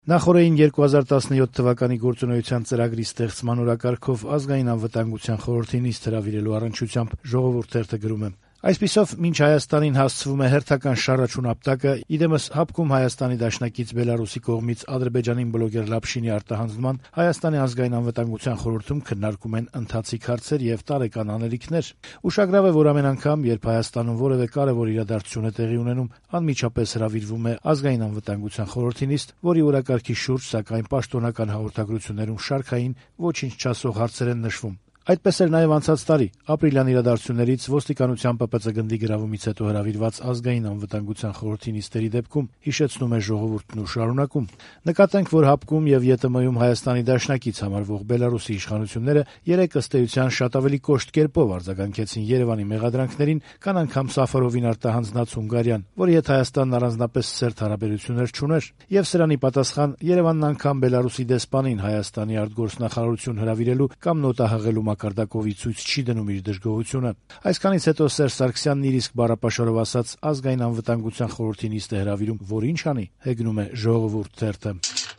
Նախորդին 2017 թվականի գործունեության ծրագրի ստեղծման օրակարգով ազգային անվտանգության խորհրդի նիստ հրավիրելու առնչությամբ «Ժողովուրդ» թերթը գրում է. Այսպիսով, մինչ Հայաստանին հասցվում է հերթական շարաչուն ապտակը, իդեմս հապկում Հայաստանի դաշնակից Բելարուսի կողմից Ադրբեջանին բլոգեր Լապշինի արտահանձնման Հայաստանի ազգային անվտանգության խորհրդում քննարկում են ընթացիկ հարցեր եւ տարեկան անելիքներ։ Ուշագրավ է, որ ամեն անգամ, երբ Հայաստանում որևէ կարեւոր իրադարձություն է տեղի ունենում, անմիջապես հրավիրվում է ազգային անվտանգության խորհրդի նիստ, որի օրակարգի շուրջ, սակայն պաշտոնական հաղորդագրություններում շարքային ոչինչ չասող հարցեր են նշվում։ Այդպես էր նաև անցած տարի, ապրիլյան իրադարձություններից ոստիկանության ՊՊՑ գնդի գրավումից հետո հրավիրված ազգային անվտանգության խորհրդի նիստերի դեպքում, հիշեցնում է «Ժողովուրդն» ու շարունակում. Նկատենք, որ հապկում եւ ԵՏՄ-ում Հայաստանի դաշնակից համարվող Բելարուսի իշխանությունները երեք ըստ էության շատ ավելի կոշտ կերպով արձագանքեցին Երևանի մեղադրանքներին, քան անգամ Սաֆարովին արտահանձնած Հունգարիան, որի հետ Հայաստանն առանձնապես սերտ հարաբերություններ չուներ, եւ սրանի պատասխան Երևանն անգամ Բելարուսի դեսպանին Հայաստանի արտգործնախարարություն հրավիրելու կամ նոտահղելու մակարդակով ի ցույց չի դնում իր դժգոհությունը։ Այսքանից հետո Սերժ Սարգսյանն իր իսկ բառապաշարով ասաց ազգային անվտանգության խորհրդի նիստ է հրավիրում, որ ինչ անի, հեգնում է «Ժողովուրդ» թերթը։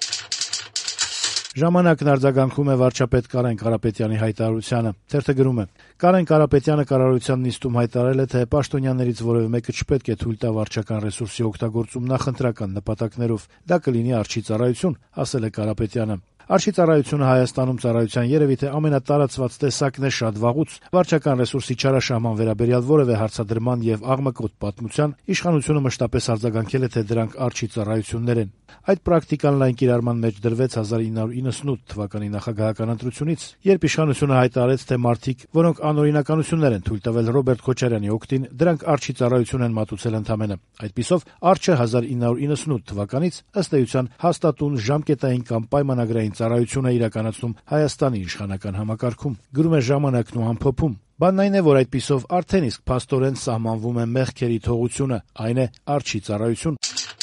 Ժամանակն արձագանքում է վարչապետ Կարեն Կարապետյանի հայտարարությանը։ Թերթը գրում է. Կարեն Կարապետյանը կառավարության նիստում հայտարարել է, թե պաշտոնյաներից որևէ մեկը չպետք է թույլ տա վարչական ռեսուրսի օգտագործում նախընտրական նպատակներով։ Դա կլինի արջի ծառայություն, ասել է Կարապետյանը։ Արջի ծառայությունը Հայաստանում ծառայության երևի թե ամենատարածված տեսակն է շատ վաղուց։ Վարչական ռեսուրսի չարաշահման վերաբերյալ որևէ հարցադրման եւ աղմկոտ պատմության իշխանությունը մշտապես արձագանքել է, թե դրանք արջի ծառայություններ են։ Այդ պրակտիկան լայն կիրառման մեջ դրվեց 1998 թվականի նախագահական ընտրությունից, երբ իշխանությունը հայտարարեց, թե մարդիկ, որոնք անօրինականություններ են թույլ տվել Ռոբերտ Քոչարյանի օգտին, դրանք արջի ծառայություն են մատուցել ընդամենը։ Այդպիսով արջը 1998 թվականից ըստ էության հաստատուն ժամկետային կամ պայմանագրային ծառայություն է իրականացնում Հայաստանի իշխանական համակարգում, գրում է «Ժամանակն» ու ամփոփում։ Բանն այն է, որ այդպիսով արդեն իսկ փաստորեն սահմանվում է մեղքերի թողությունը, այն է արջի ծառայություն։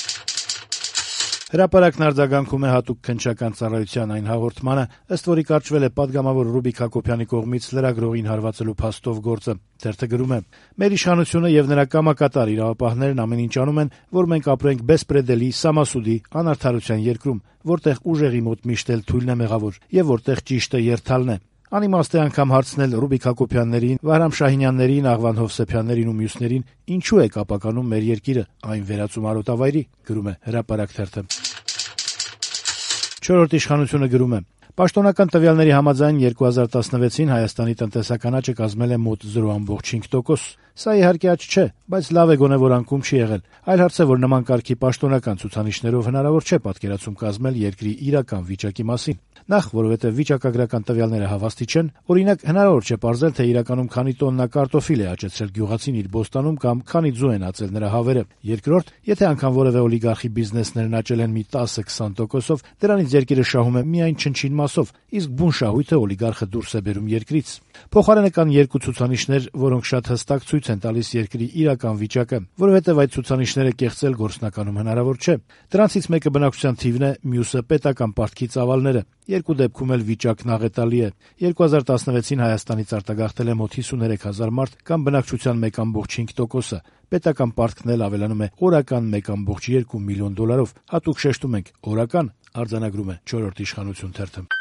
Հրապարակն արձագանքում է հատուկ քննչական ծառայության այն հաղորդմանը, ըստ որի կարճվել է պատգամավոր Ռուբիկ Հակոբյանի կողմից լրագրողին հարվածելու փաստով գործը։ Թերթը գրում է. Մեր իշխանությունը եւ նրա կամակատար իրավապահներն ամեն ինչ անում են, որ մենք ապրենք բեսպրեդելի, սամասուդի, անարդարության երկրում, որտեղ ուժեղի մոտ միշտ էլ թույլն է մեղավոր եւ որտեղ ճիշտը երթալն է։ Անիմաստ է անգամ հարցնել Ռուբիկ Հակոբյաններին, Վահրամ Շահինյաններին, Աղվան Հովսեփյաններին ու մյուսներին, ինչու է կապականում մեր երկիրը այն վերածում արոտավայրի, գրում է Հրապարակ թերթը։ Չորրորդ իշխանությունը գրում է. Պաշտոնական տվյալների համաձայն 2016-ին Հայաստանի տնտեսական աճը կազմել է մոտ 0.5%։ Սա իհարկե աճ չէ, բայց լավ է գոնե, որ անկում չի եղել։ Այլ հարց է, որ նման կարգի պաշտոնական ցուցանիշներով հնարավոր չէ պատկերացում կազմել երկրի իրական վիճակի մասին։ Նախ, որովհետև վիճակագրական տվյալները հավաստի չեն, օրինակ հնարավոր չէ պարզել, թե իրականում քանի տոննա կարտոֆիլ է աճեցրել գյուղացին իր բոստանում կամ քանի ձու են ածել նրա հավերը։ Երկրորդ, եթե անգամ որևէ օլիգարխի բիզնեսներն աճել են մի 10-20%-ով, դրանից երկիրը շահում է միայն չնչին մասով, իսկ բուն շահույթը օլիգարխը դուրս է բերում երկրից։ Փոխարենը կան երկու ցուցանիշներ, որոնք շատ հստակ ցույց են տալիս երկրի իրական վիճակը, որովհետև այդ ցուցանիշները կեղծել գործնականում հնարավոր չէ։ Դրանցից մեկը բնակչության թիվն է, մյուսը պետական պարտքի ծավալները։ Երկու դեպքում էլ վիճակն աղետալի է։ 2016-ին Հայաստանից արտագաղթել է մոտ 53,000 մարդ կամ բնակչության 1.5%-ը։ Պետական պարտքն էլ ավելանում է օրական 1.2 միլիոն դոլարով։ Հատուկ շեշտում ենք՝ օրական, արձանագրում է Չորրորդ իշխանություն թերթը։